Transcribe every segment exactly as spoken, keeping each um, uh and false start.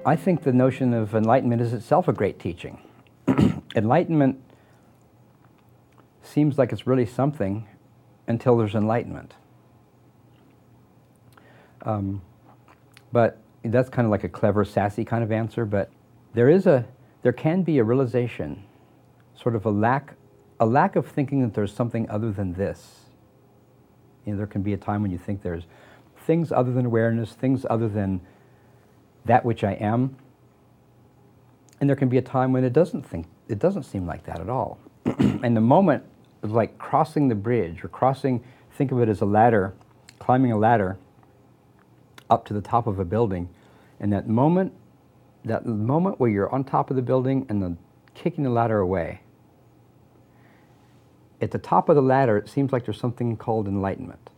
I think the notion of enlightenment is itself a great teaching. Enlightenment seems like it's really something until there's enlightenment. Um, but that's kind of like a clever, sassy kind of answer, but there is a, there can be a realization, sort of a lack, a lack of thinking that there's something other than this. You know, there can be a time when you think there's things other than awareness, things other than that which I am, and there can be a time when it doesn't think, it doesn't seem like that at all. And the moment of like crossing the bridge, or crossing, think of it as a ladder, climbing a ladder up to the top of a building, and that moment, that moment where you're on top of the building and the kicking the ladder away, at the top of the ladder, it seems like there's something called enlightenment.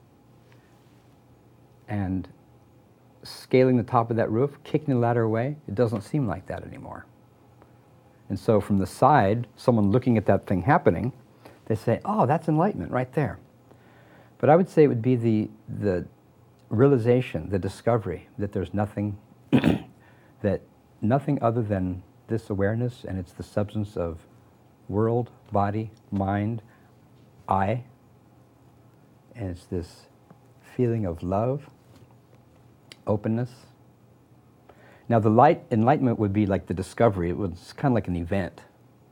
And scaling the top of that roof, kicking the ladder away, it doesn't seem like that anymore. And so from the side, someone looking at that thing happening, they say, oh, that's enlightenment right there. But I would say it would be the, the realization, the discovery that there's nothing, that nothing other than this awareness, and it's the substance of world, body, mind, I, and it's this feeling of love, openness. Now the light, enlightenment would be like the discovery. It was kind of like an event.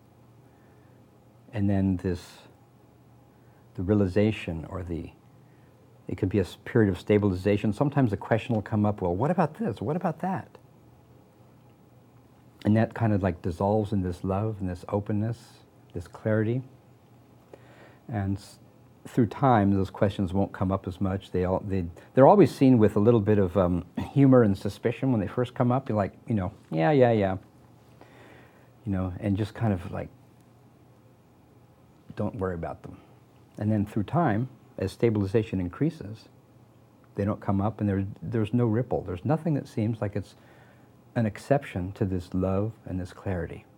And then this, the realization, or the, it could be a period of stabilization. Sometimes the question will come up, well, what about this? What about that? And that kind of like dissolves in this love and this openness, this clarity. And s- through time, those questions won't come up as much. They all, they, they're always seen with a little bit of um, humor and suspicion when they first come up. You're like, you know, yeah, yeah, yeah. You know, and just kind of like, don't worry about them. And then through time, as stabilization increases, they don't come up, and there, there's no ripple. There's nothing that seems like it's an exception to this love and this clarity.